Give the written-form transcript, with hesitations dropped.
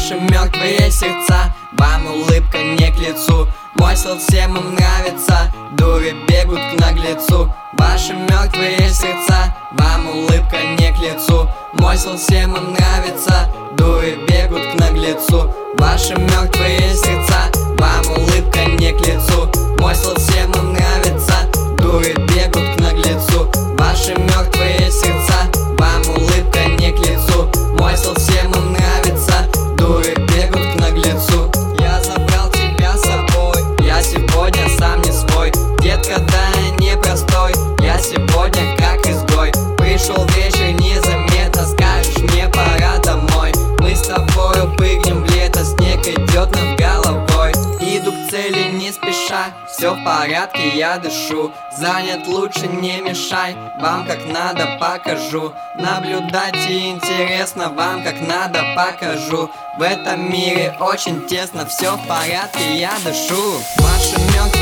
Ваши мертвые сердца, вам улыбка не к лицу. Мой стол всем им нравится, дуры бегут к наглецу. Ваши мертвые сердца, вам улыбка не к лицу. Мой стол всем им нравится, дуры бегут к наглецу. Ваши мертвые сердца, вам улыбка не к лицу. Мой стол всем им нравится, дуры бегут к наглецу. Ваши мертвые сердца, вам улыбка не к лицу. Мой стол всем им нравится, дуры бегут к наглецу. Я забрал тебя с собой, я сегодня сам не свой. Детка, да, непростой, я сегодня как изгой. Пришел вечер незаметно, скажешь мне пора домой. Мы с тобою прыгнем в лето, снег идет над головой. Иду к цели не спеша, все в порядке, я дышу. Занят, лучше не мешай, вам как надо покажу. Наблюдать и интересно, вам как надо покажу. В этом мире очень тесно, все в порядке, я дышу. Ваши мертвые